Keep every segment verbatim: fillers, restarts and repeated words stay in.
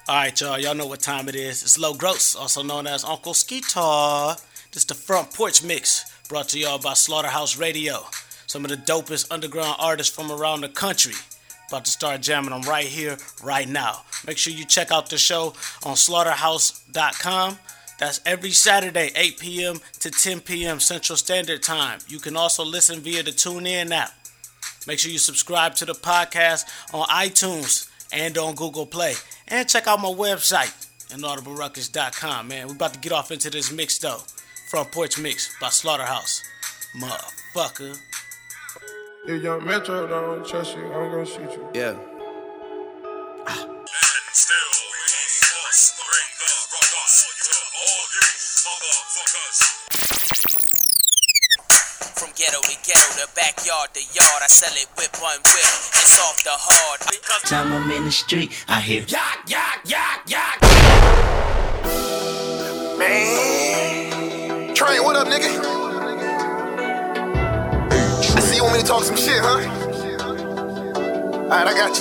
Alright, y'all. Y'all know what time it is. It's Low Gross, also known as Uncle Skeetar. This is the Front Porch Mix, brought to y'all by Slaughterhouse Radio. Some of the dopest underground artists from around the country. About to start jamming them right here, right now. Make sure you check out the show on slaughterhouse dot com. That's every Saturday, eight p.m. to ten p.m. Central Standard Time. You can also listen via the TuneIn app. Make sure you subscribe to the podcast on iTunes and on Google Play. And check out my website, inaudible ruckus dot com, man. We about to get off into this mix, though. Front Porch Mix by Slaughterhouse. Motherfucker. If young Metro don't trust you, I'm gonna shoot you. Yeah. And still, we must bring the ruckus to all you motherfuckers. From ghetto to ghetto, the backyard to yard, I sell it whip on whip. It's off the hard. Because time I'm in the street, I hear yak, yak, yak, yak. Man, Train, what up, nigga? I see you want me to talk some shit, huh? Alright, I got you.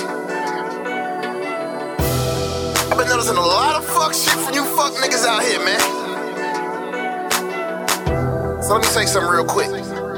I've been noticing a lot of fuck shit from you fuck niggas out here, man. So let me say something real quick.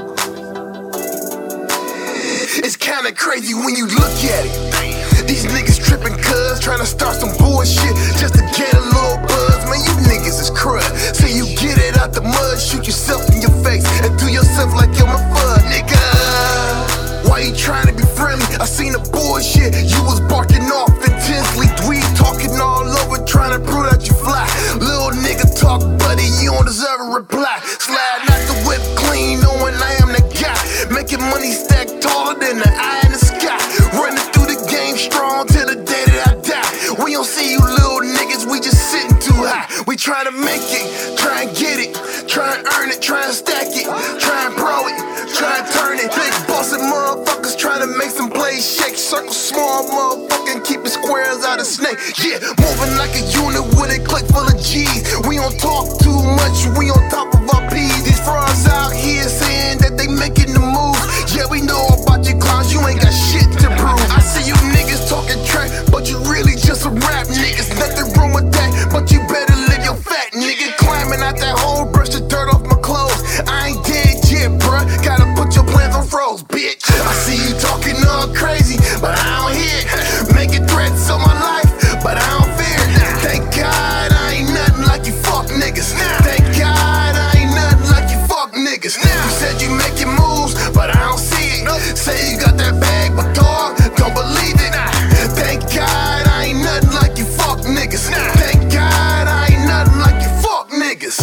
It's kinda crazy when you look at it. These niggas trippin' cuz, tryna start some bullshit just to get a little buzz. Man, you niggas is crud. So you get it out the mud, shoot yourself in your face, and do yourself like you're my fuck, nigga. Why you tryna be friendly? I seen the bullshit you was barking off intensely. Dweeb talking all over, tryna prove that you fly. Little nigga talk, buddy, you don't deserve a reply. Slide out the whip clean, knowing I am the guy. Making money stack taller than the eye in the sky. Running through the game strong till the day that I die. We don't see you little niggas, we just sitting too high. We try to make it, try and get it, try and earn it, try and stack it, try and pro it, try and turn it. Big bossy motherfuckers trying to make some plays shake. Circle small motherfucking keep the squares out of snake. Yeah, moving like a unit with a click full of G's. We don't talk too much, we on top of our P's. These frauds out here saying that they making the moves. Yeah, we know about you clowns, you ain't got shit to prove. I see you niggas talking trash, but you really just some rap niggas. Nothing wrong with that, but you better live your fat nigga. Climbing out that hole, brush the dirt off my clothes. I ain't dead yet, bruh, gotta put your plans on froze, bitch. I see you talking all crazy, but I don't hear it. Making threats on my life, but I don't fear it. Thank God I ain't nothing like you fuck niggas. Thank God I ain't nothing like you fuck niggas. You said you making moves, but I don't see it. Say you got that bag, but dog, don't believe it. Thank God I ain't nothing like you fuck niggas. Thank God I ain't nothing like you fuck niggas.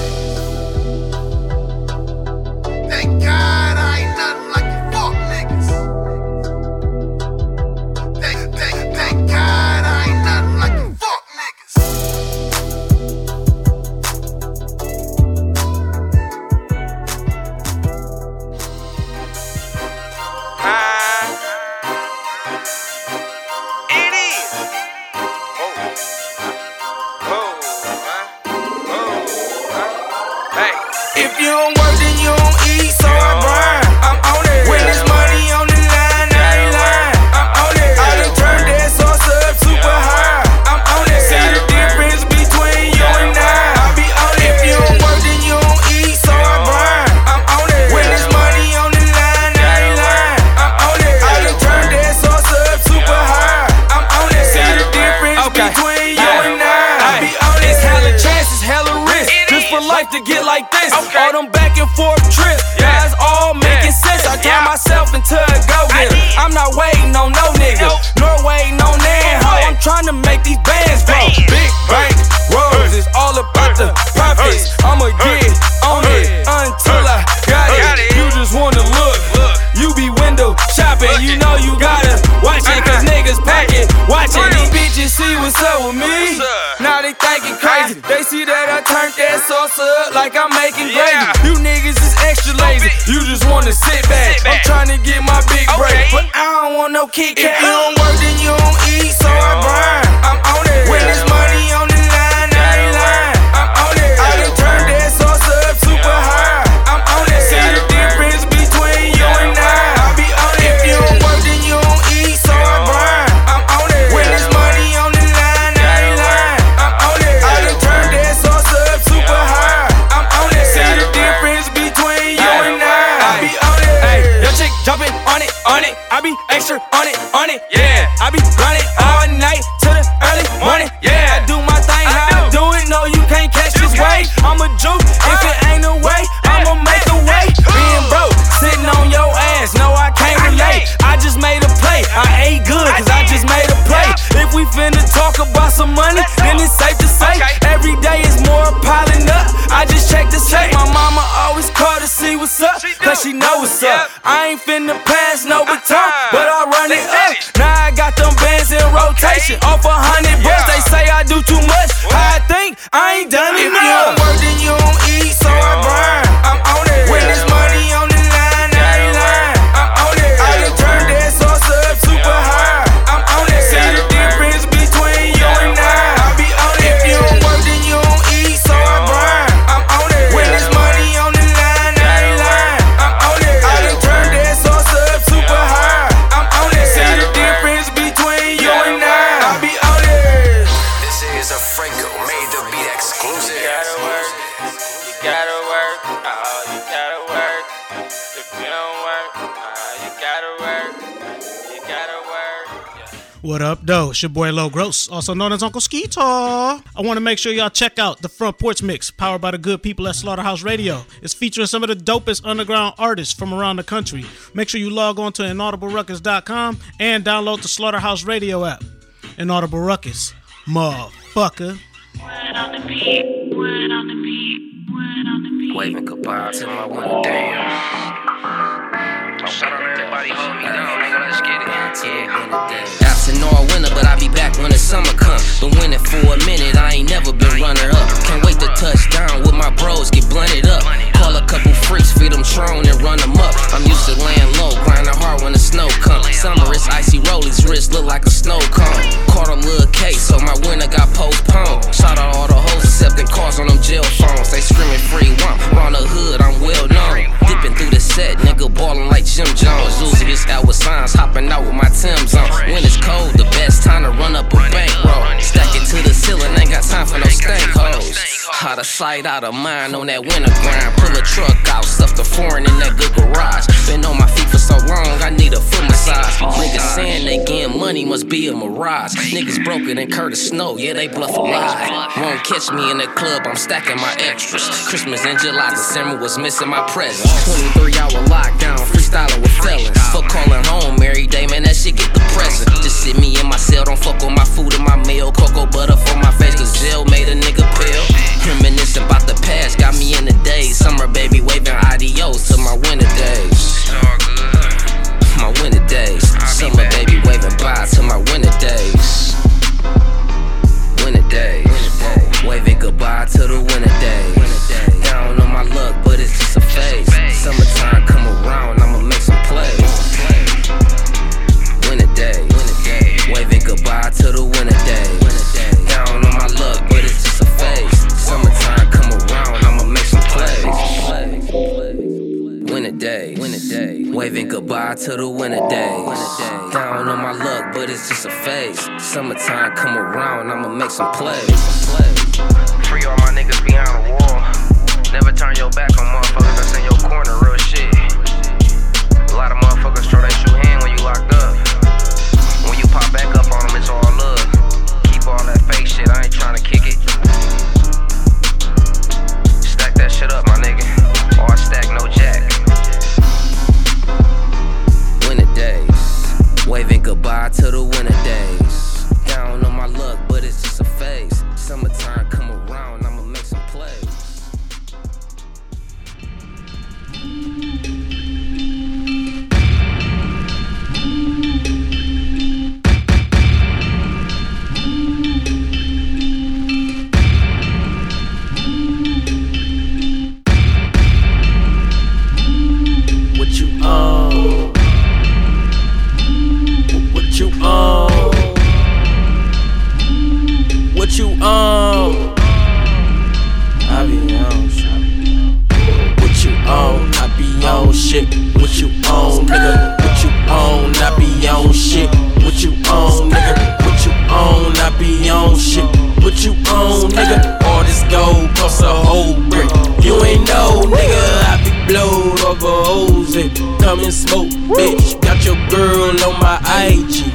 Thank God I ain't nothing like you fuck niggas. Thank, thank, thank God I ain't nothing like you fuck niggas. It is. Hey. If you don't work, then you don't eat, so I grind. I'm on it. When there's money on the line, I ain't lying. I'm on it. I done turned that sauce up super high. I'm on it. See the difference between you and I. I be on it. If you don't work, then you don't eat, so I grind. I'm on it. When there's money on the line, I ain't lying. I'm on it. I done turned that sauce up super high. I'm on it. See the difference between you and I. I be on it. It's hella chances, hella risk. Just for life to get like this. All them back and forth trips, yeah, it's all making sense. I turn myself into a go-getter. I'm not waiting on no nigga, nor waiting on them. I'm trying to make these bands grow. Big bank rolls, it's all about the profits. I'ma get on it until I got it. You just wanna look, you be window shopping. You know you gotta watch it, cause niggas packing. Watch it, these bitches see what's up with me. Now they thinking crazy. They see that I turned that sauce up like I'm making gravy. You niggas is extra lazy. You just wanna sit back. I'm trying to get my big break, but I don't want no Kit Kat. If you don't work, then you don't eat, so I grind. I'm on it. When there's money on the line, I ain't lying. I'm on it. I done turned that sauce up super high. I'm on it. See the difference between you and I. I be on it. If you don't work, then you don't eat, so I grind. I'm on it. When there's money on the line, I ain't lying. Yeah, I be running all night to the early morning. Yeah, I do my thing, how I do it. No, you can't catch this wave. I'm a juke, if it ain't a way, I'ma make a way. Being broke, sitting on your ass, no, I can't relate. I just made a play, I ate good, cause I just made a play. If we finna talk about some money, then it's safe to say every day is more piling up. I just checked the safe. My mama always call to see what's up, cause she know what's up. I ain't finna pass no baton, but I run it up. Now I got them bands in rotation, off a hundred bucks. They say I do too much, I think I ain't done enough. If you don't work, then you don't eat, so I burn. I'm on it. When there's money on the line, I ain't lying. I'm on it. I done turned that sauce up super high. I'm on it. See the difference between you and I. I be on it. If you don't work, then you don't eat, so I burn. I'm on it. When there's money on the line, I ain't lying. I'm on it. I done turned that sauce up super high. I'm on it. See the difference between you and I. I be on it. This is a Franco made the beat exclusive. You gotta work. You gotta work. Oh, you gotta work. If you don't work, oh, you gotta work. You gotta work. What up, though? It's your boy Low Gross, also known as Uncle Skeetar. I want to make sure y'all check out the Front Porch Mix, powered by the good people at Slaughterhouse Radio. It's featuring some of the dopest underground artists from around the country. Make sure you log on to inaudible ruckus dot com and download the Slaughterhouse Radio app. Inaudible Ruckus, motherfucker. Word on the beat, word on the beat, word on the beat. Waving goodbye to my window. Damn. Shout out to everybody hold me down, nigga, let's get it. Absent all winter, but I be back when the summer come. Been winning for a minute, I ain't never been runner up. Can't wait to touch down with my bros, get blunted up. Call a couple freaks, feed them Tron and run them up. I'm used to laying low, grinding hard when the snow comes. Summer it's icy rollies, wrist look like a snow cone. Caught a little case, so my winter got postponed. Shout out all the hoes accepting calls on them jail phones. They screaming free one, around the hood, I'm well known. Dipping through the set, nigga ballin' like Jim Jones. Uzi is out with signs, hopping out with my Tim's on. When it's cold, the best time to run up a bankroll. Stack it to the ceiling, ain't got time for no stank hoes. Out of sight, out of mind on that winter grind. Pull a truck out, stuff the foreign in that good garage. Been on my feet for so long, I need a foot massage. Niggas saying they getting money, must be a mirage. Niggas broken and Curtis Snow, yeah, they bluff a lie. Won't catch me in the club, I'm stacking my extras. Christmas in July, December was missing my presents. twenty-three hour lockdown, freestyling with felons. Fuck calling home every day, man, that shit get depressing. Just sit me in my cell, don't fuck with my food and my meal. Cocoa butter for my face, cause jail made a nigga pale. Reminiscing about the past, got me in the days. Summer baby waving adios to my winter days. My winter days. Summer baby waving bye to my winter days. Winter days. Waving goodbye to the winter days. Down on my luck, but it's just a phase. Summertime come around, I'ma make some plays. Winter days. Waving goodbye to the winter days. Down on my luck, but it's just a phase. Summertime come around, I'ma make some plays. Winter days. Waving goodbye to the winter days. Down on my luck, but it's just a phase. Summertime come around, I'ma make some plays. Free all my niggas behind the wall. Never turn your back on motherfuckers that's in your corner, real shit. A lot of motherfuckers throw that shoe hand when you locked up. When you pop back up on them, it's all love. Keep all that fake shit, I ain't tryna kick it. Stack that shit up, my nigga. Or I stack no jack. Winter days. Waving goodbye to the winter days. Down on my luck, but it's just a phase. Summertime come around, I'ma make some plays. What you own? What you own? What you own? I be on shit. What you own? I be on shit. What you own, nigga? What you own? I be on shit. What you own, nigga? What you own? I be on shit. What you own, nigga? All this gold costs a whole brick. You ain't know, nigga. I be blowed over O's and come and smoke, bitch. Got your girl on my I G like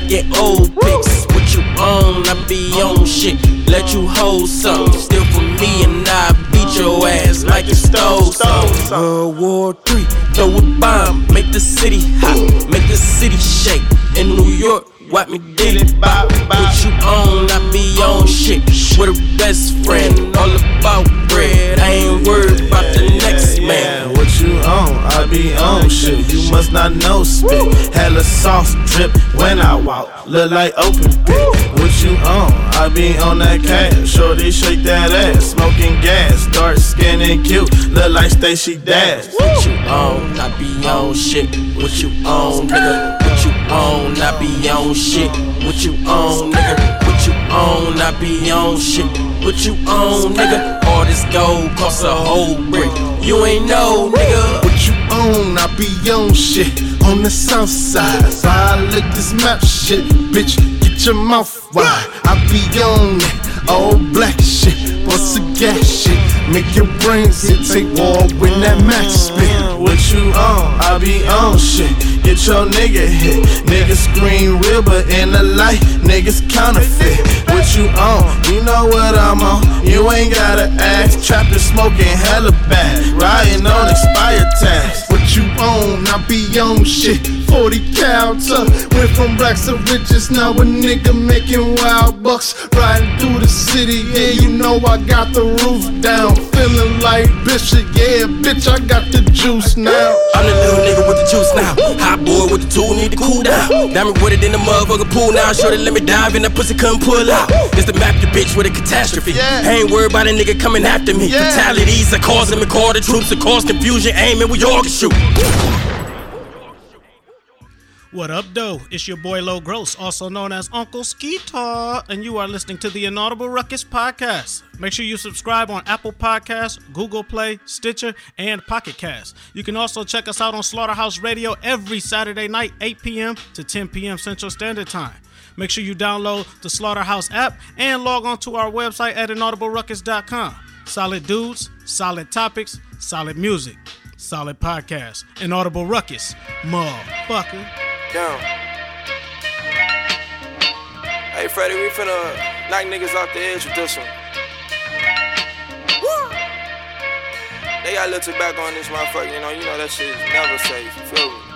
getting old pics. What you on, I be on shit. Let you hold something. Steal from me and I beat your ass like you stole something. World War Three, throw a bomb, make the city hot, make the city shake. In New York, watch me did it. What you on, I be on shit. With a best friend, all about bread. I ain't worried about the next man. What you on, I be on shit. You must not know spit. Hella sauce drip when I walk, look like open pit. What you on, I be on that cash. Shorty shake that ass, smoking gas, dark skin and cute, look like Stacey Dash. What you on, I be on shit. What you on, nigga? What you on, I be on shit. What you on, nigga? What you on, I be on shit. What you on, nigga? All this gold costs a whole brick. You ain't know, nigga. What you on, I be on shit. On the south side, violate this map shit. Bitch, get your mouth wide. I be on it, all black shit. Bust a gas shit, make your brains hit. Take war when that max spin. What you on, I be on shit. Get your nigga hit. Niggas scream real, but in the light, niggas counterfeit. What you on, you know what I'm on. You ain't gotta ask. Trappin' smoking hella bad, riding on expired tags. What you on, I be on shit. Forty cal tuck, went from racks to riches. Now a nigga making wild bucks, riding through the city. Yeah, you know I got the roof down, feeling like Bishop. Yeah, bitch, I got the juice now. I'm the little nigga with the juice now. Hot boy with the tool, need to cool down. Diamond with it in the motherfucker pool now. Shorty let me dive in, that pussy couldn't pull out. This the map, your bitch with a catastrophe. Yeah. I ain't worried about a nigga coming after me. Yeah. Fatalities are causing me, call the troops, to cause confusion, aiming, we all can shoot. What up, though? It's your boy Low Gross, also known as Uncle Skeetar, and you are listening to the Inaudible Ruckus Podcast. Make sure you subscribe on Apple Podcasts, Google Play, Stitcher, and Pocket Cast. You can also check us out on Slaughterhouse Radio every Saturday night, eight p.m. to ten p.m. Central Standard Time. Make sure you download the Slaughterhouse app and log on to our website at inaudible ruckus dot com. Solid dudes, solid topics, solid music, solid podcast. Inaudible Ruckus, motherfucker. Down. Hey, Freddie, we finna knock niggas off the edge with this one. Woo! They got a little tobacco on this motherfucker, you know, you know that shit is never safe, you feel me?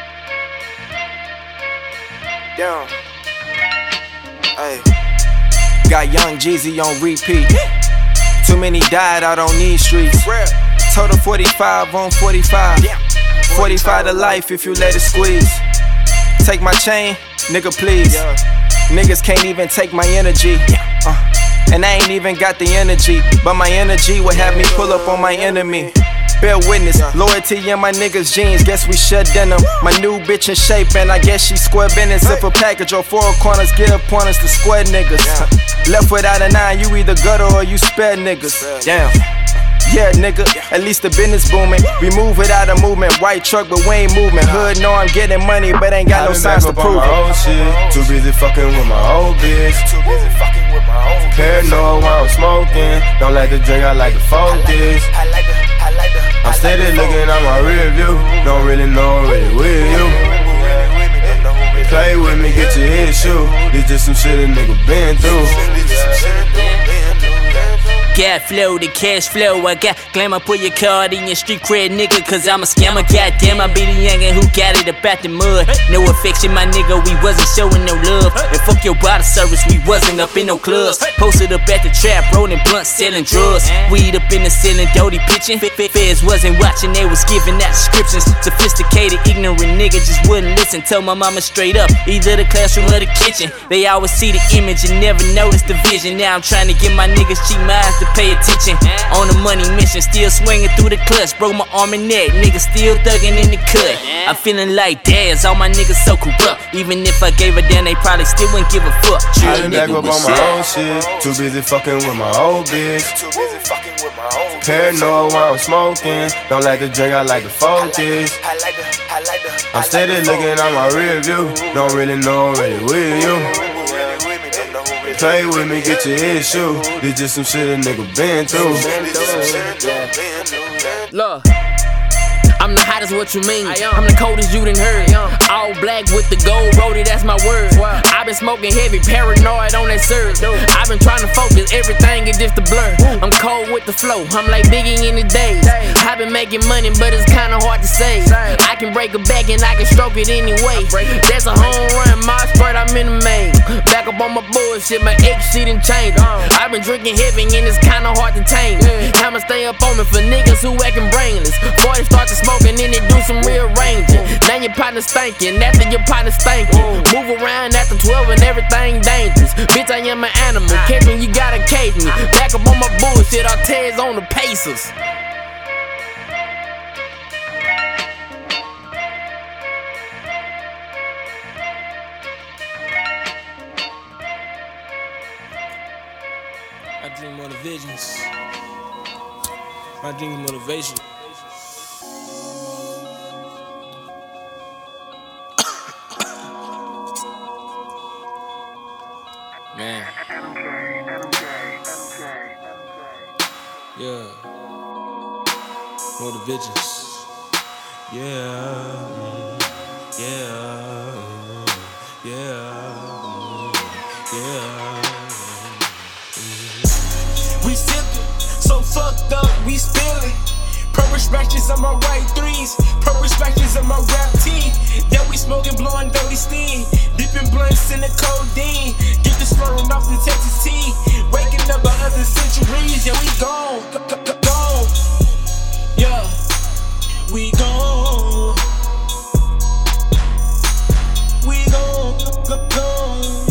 Down. Hey. Got Young Jeezy on repeat. Too many died out on these streets. Total forty-five on forty-five. forty-five to life if you let it squeeze. Take my chain, nigga please. Niggas can't even take my energy. uh, And I ain't even got the energy, but my energy will have me pull up on my enemy. Bear witness, loyalty in my niggas' jeans, guess we shut denim. My new bitch in shape and I guess she square business. If a package or four corners, give pointers to square niggas. Left without a nine, you either gutter or you spare niggas. Damn. Yeah, nigga, at least the business booming. We move without a movement, white truck but we ain't moving. Hood know I'm getting money but ain't got no signs to prove it. Old shit. Too busy fucking with my old bitch. Too busy fucking with my old bitch. Paranoid while I'm smoking. Don't like to drink, I like to focus. I like the, I like the, I'm steady looking at my rear view. Don't really know I'm really with you. Play with me, get your head shoot. This just some shit a nigga been through. Got flow, the cash flow. I got glamour, put your card in your street cred, nigga. Cause I'm a scammer, goddamn, I be the youngin' who got it about the mud. No affection, my nigga, we wasn't showing no love. And fuck your bottle service, we wasn't up in no clubs. Posted up at the trap, rolling blunts, selling drugs. Weed up in the ceiling, dirty pitching. Feds wasn't watching, they was giving out descriptions. Sophisticated, ignorant nigga just wouldn't listen. Told my mama straight up, either the classroom or the kitchen. They always see the image and never notice the vision. Now I'm trying to get my niggas cheap minds to pay attention. On a money mission, still swinging through the clutch. Broke my arm and neck, niggas still thugging in the cut. I'm feeling like Daz, all my niggas so corrupt. Even if I gave a damn, they probably still wouldn't give a fuck. True, I been back up on my own shit. Too busy fucking with my old bitch. Too busy fucking with my old bitch. Paranoid while I'm smoking. Don't like to drink, I like to focus. I like the, I like the, I'm steady looking at my rear view. Don't really know I'm really with you. Play with me, get your head shoot. This just some shit a nigga been through. Look, I'm the hottest, what you mean? I'm the coldest you done heard. All black with the gold roadie, that's my word. been smoking heavy, paranoid on that syrup. I've been trying to focus, everything is just a blur. I'm cold with the flow, I'm like Biggie in the days. I've been making money, but it's kinda hard to say. I can break a back and I can stroke it anyway. That's a home run, my spurt, I'm in the main. Back up on my bullshit, my ex shit done changed. I've been drinking heavy and it's kinda hard to tame. I'ma stay up on me for niggas who acting brainless. Before they start to smoking, then they do some rearranging. Now your partner's thinking, after your partner's thinking. Move around after twelve and everything dangerous. Bitch, I am an animal, catch me, you gotta cage me. Back up on my bullshit, Artez on the Pacers. I dream more visions. My dream is motivation. Man. Yeah. More visions. Yeah. Yeah. Yeah. Yeah. We sippin', so fucked up, we spillin'. Purple scratches on my white threes, purple scratches on my rap tee. Yeah, we smoking, blowing dirty steam, dipping blunts in the codeine. Get the slurring off the Texas tea, waking up by other centuries. Yeah, we gone, gone. Yeah, we gone. We gone, gone.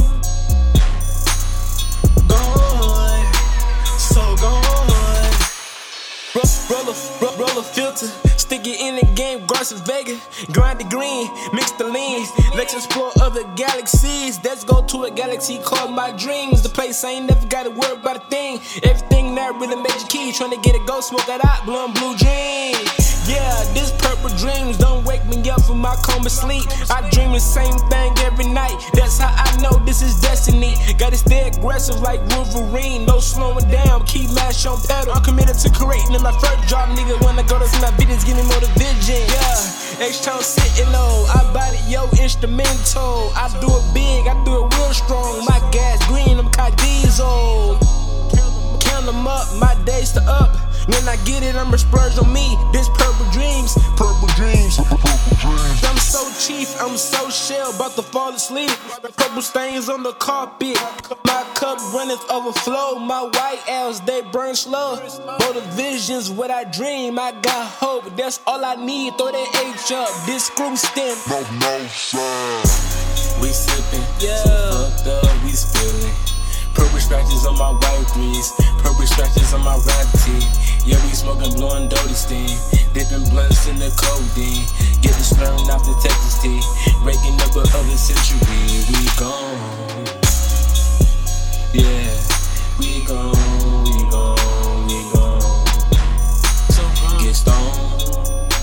Roll a, roll a filter, stick it in the game, Garcia Vega, grind the green, mix the lean. Let's explore other galaxies. Let's go to a galaxy called my dreams. The place I ain't never gotta worry about a thing. Everything that really made you key, trying to get it go, smoke it out, blowing blue dream. Yeah, this purple dreams don't wake me up from my coma sleep. I dream the same thing every night. That's how I know this is destiny. Gotta stay aggressive like Wolverine. No slowing down, keep mash on pedal. I'm committed to creating in my first job, nigga. When I go to see my videos, give me more the vision. Yeah, H-Town sitting low. I body yo instrumental. I do it big, I do it real strong. My gas green, I'm Kai Diesel. Count them up, my days to up. When I get it, I'ma splurge on me. This purple dreams, purple dreams, purple dreams. I'm so chief, I'm so shell, about to fall asleep. Purple stains on the carpet. My cup runneth overflow. My white L's, they burn slow. For the visions, what I dream, I got hope. That's all I need. Throw that H up. This screw stem. No, no, sir. We sippin', yeah. So fucked up, we spillin'. Purple scratches on my white threes, purple scratches on my rap tee. Yeah, we smoking, blowing dirty steam, dipping blunts in the codeine. Get the slurring off the Texas tea, waking up a other century. We gone, yeah, we gone, we gone, we gone. So get stoned,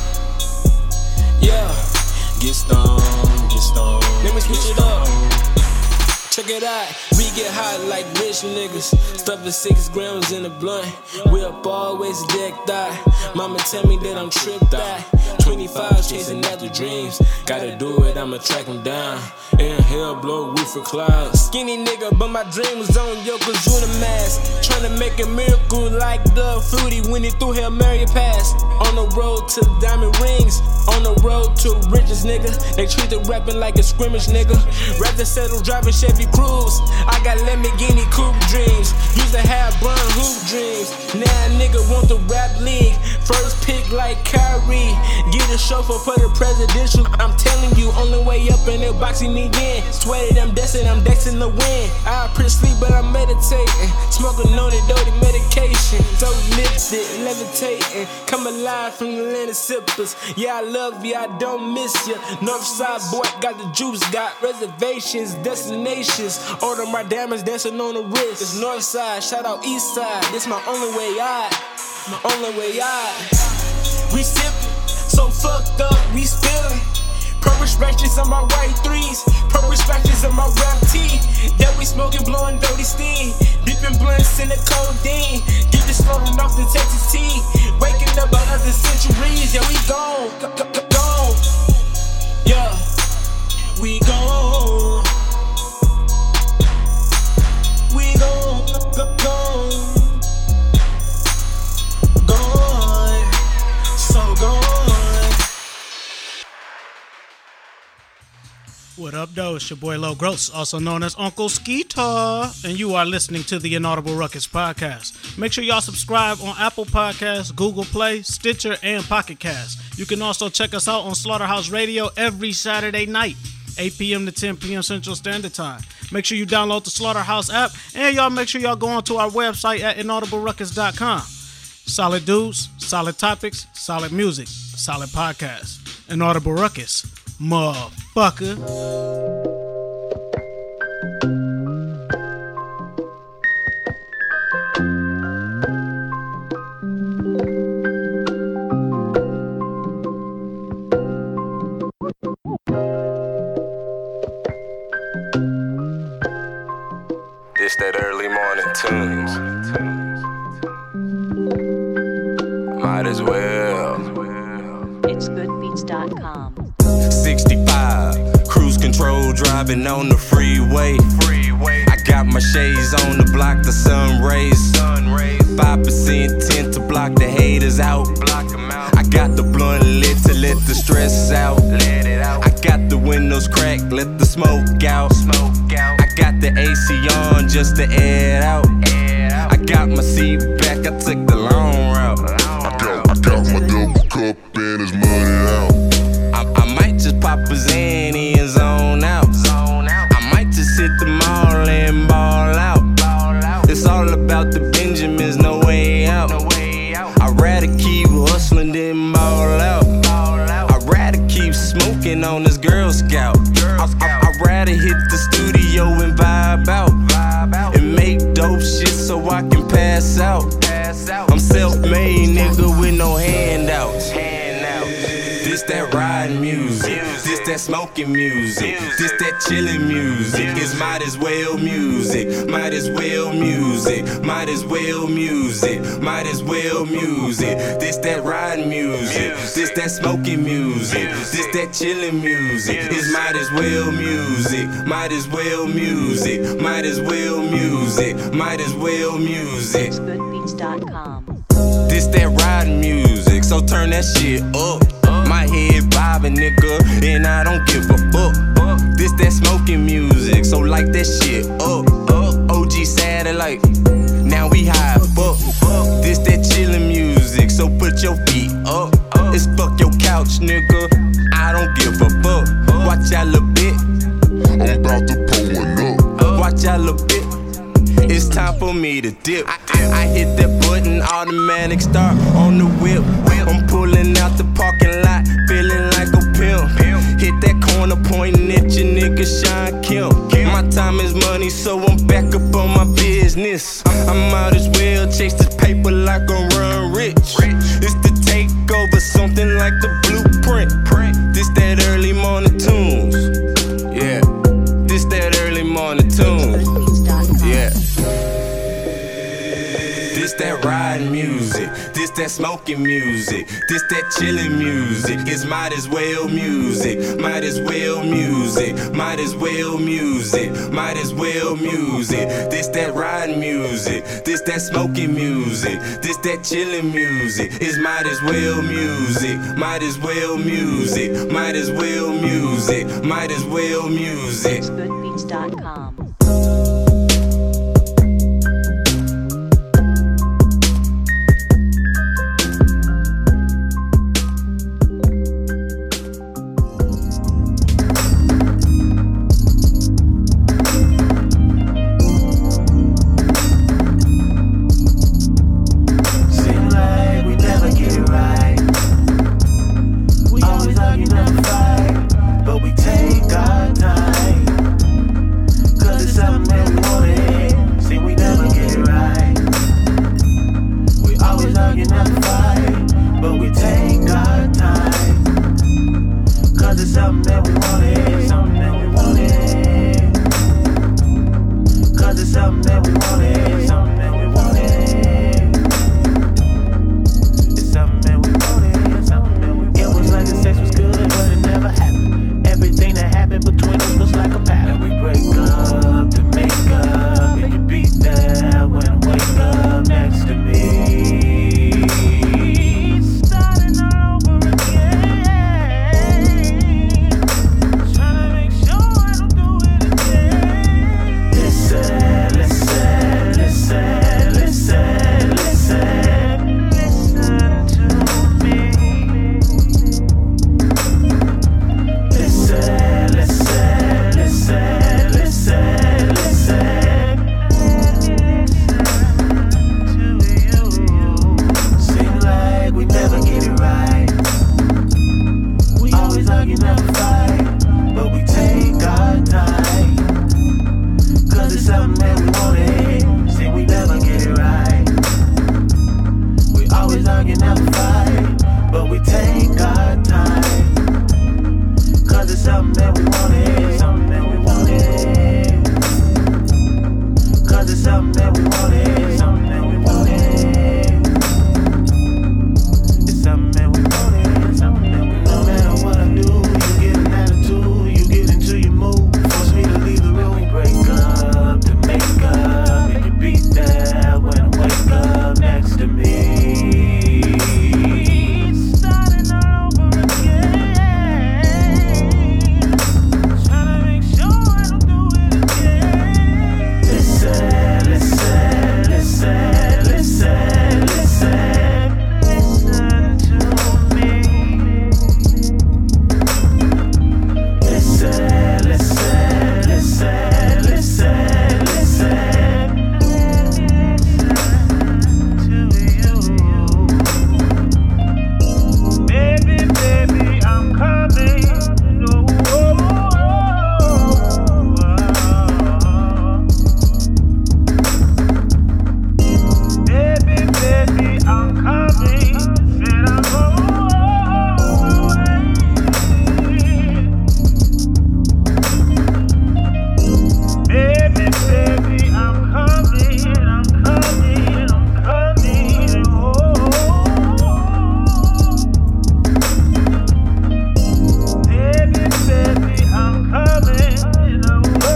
yeah, get stoned, get stoned. Let me switch it up. Check it out, we get hot like rich niggas. Stuffing six grams in a blunt. We up always decked out. Mama tell me that I'm tripped out. twenty-five chasing after dreams. Gotta do it, I'ma track them down. Inhale, blow roof for clouds. Skinny nigga, but my dream was on Yokozuna mask. Tryna make a miracle like the Fruity when he threw Hail Mary pass. On the road to diamond rings. On the road to riches, nigga. They treat the rapping like a scrimmage, nigga. Rather settle driving Chevy Cruise. I got Lamborghini coupe dreams. Used to have burn hoop dreams. Now a nigga want the rap league. First pick like Kyrie. Get a chauffeur for the presidential. I'm telling you, only way up in there boxing me in. Sweated, I'm destined, I'm destined to win. I pretty sleep, but I'm meditating. Smoking on it, dirty medication. So lifted, levitating. Come alive from the land of sippers. Yeah, I love you, I don't miss you. Northside boy got the juice, got reservations, destinations. Order my diamonds dancing on the wrist. It's Northside, shout out Eastside. This my only way out. My only way out. We sippin', so fucked up, we spillin'. Purple scratches on my white threes, purple scratches on my rap tee. Yeah, we smoking, blowing dirty steam, dipping blunts in the codeine. Get the slurring off the Texas tea, waking up by other centuries. Yeah, we gone, gone. Yeah, we gone. up, though? It's your boy Low Gross, also known as Uncle Skeetar, and you are listening to the Inaudible Ruckus podcast. Make sure y'all subscribe on Apple Podcasts, Google Play, Stitcher, and Pocket Cast. You can also check us out on Slaughterhouse Radio every Saturday night, eight p.m. to ten p.m. Central Standard Time. Make sure you download the Slaughterhouse app, and y'all make sure y'all go onto our website at inaudible ruckus dot com. Solid dudes, solid topics, solid music, solid podcast. Inaudible Ruckus, motherfucker. This that early morning tunes. Might as well. It's good beats dot com. sixty-five, cruise control, driving on the freeway. I got my shades on to block the sun rays. five percent tint to block the haters out. I got the blunt lit to let the stress out. I got the windows cracked, let the smoke out. I got the A C on just to air it out. I got my seat back, I took the long route. I got, I got my double cup and it's money out. I, I might just pop a Zanny and zone out. I might just hit the mall and ball out. It's all about the Benjamins, no way out. I'd rather keep hustling than ball out. I'd rather keep smoking on this Girl Scout. I, I, I'd rather hit the studio and vibe out. And make dope shit so I can pass out. I'm self-made nigga with no handouts. This that riding music, this that smoking music, this that chillin' music. It's might as well music, might as well music, might as well music, might as well music. This that riding music, this that smoking music, this that chillin' music. It's might as well music, might as well music, might as well music, might as well music. it's good beats dot com. This that riding music, so turn that shit up. My head bobbing, nigga, and I don't give a fuck. This that smoking music, so light that shit up. O G satellite, now we high fuck. This that chillin' music, so put your feet up. It's fuck your couch, nigga, I don't give a fuck. Watch out a little bit, I'm about to pull one up. Watch out a little bit, it's time for me to dip. I, I, I hit that button, automatic start on the whip. I'm pulling out the parking lot, feeling like a pimp. Hit that corner, pointing at your nigga Sean Kemp. My time is money, so I'm back up on my business. I might as well chase this paper like I'm Run Rich. It's the takeover, something like the blueprint. This that early morning tunes. Yeah, this that early morning tunes. Yeah. This that riding music, this that smoking music, this that chillin' music. It's might as well music, might as well music, might as well music, might as well music. This that riding music, this that smoking music, this that chillin' music. It's might as well music, might as well music, might as well music, might as well music. it's good beats dot com. But we take our time, 'cause something that we wanted. See, we never get it right. We always argue, never fight, but we take our time. Cause it's something that we wanted, something that we wanted. Cause it's something that we wanted, something that we wanted. It's something that we wanted, something that we wanted. No matter what I do, you get an attitude, you get into your mood. Force me to leave the room, we break up to make up, and you be there when I wake up next to me. Starting all over again, trying to make sure I don't do it again. Listen, listen, listen, listen, listen, listen to me. Listen, listen, listen, listen, listen, listen to you. Baby, baby, I'm coming. No, baby, baby, I'm coming. Said I'm on my way. Baby, baby, I'm coming. I'm coming. I'm coming. Oh. Baby, baby, I'm coming. Oh.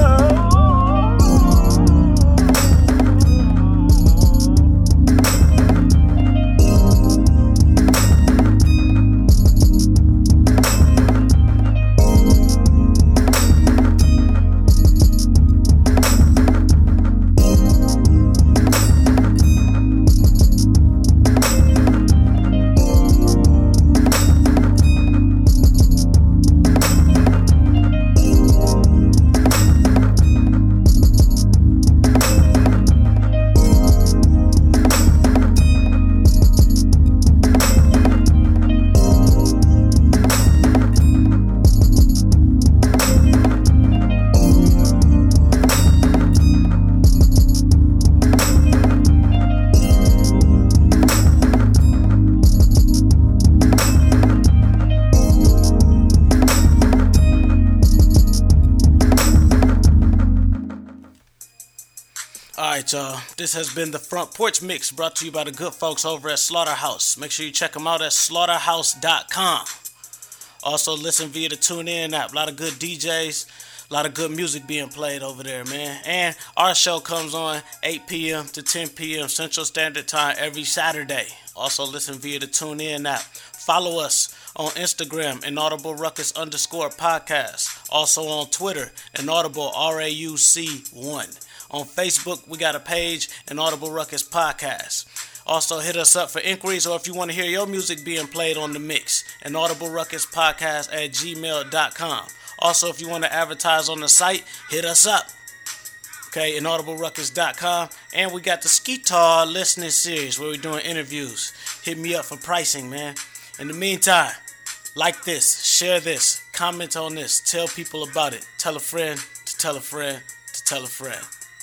Alright, y'all. This has been the Front Porch Mix, brought to you by the good folks over at Slaughterhouse. Make sure you check them out at slaughterhouse dot com. Also, listen via the TuneIn app. A lot of good D Js, a lot of good music being played over there, man. And our show comes on eight p.m. to ten p.m. Central Standard Time every Saturday. Also, listen via the TuneIn app. Follow us on Instagram, Inaudible Ruckus underscore podcast. Also on Twitter, Inaudible R A U C one. On Facebook, we got a page, Inaudible Ruckus Podcast. Also, hit us up for inquiries or if you want to hear your music being played on the mix, Inaudible Ruckus Podcast at gmail dot com. Also, if you want to advertise on the site, hit us up. Okay, inaudible ruckus dot com. And we got the Skeetar listening series where we're doing interviews. Hit me up for pricing, man. In the meantime, like this, share this, comment on this, tell people about it. Tell a friend to tell a friend to tell a friend.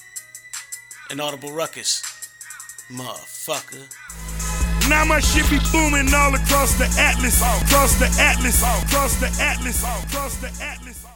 Inaudible Ruckus, motherfucker. Now my shit be booming all across the Atlas, across the Atlas, across the Atlas, across the Atlas.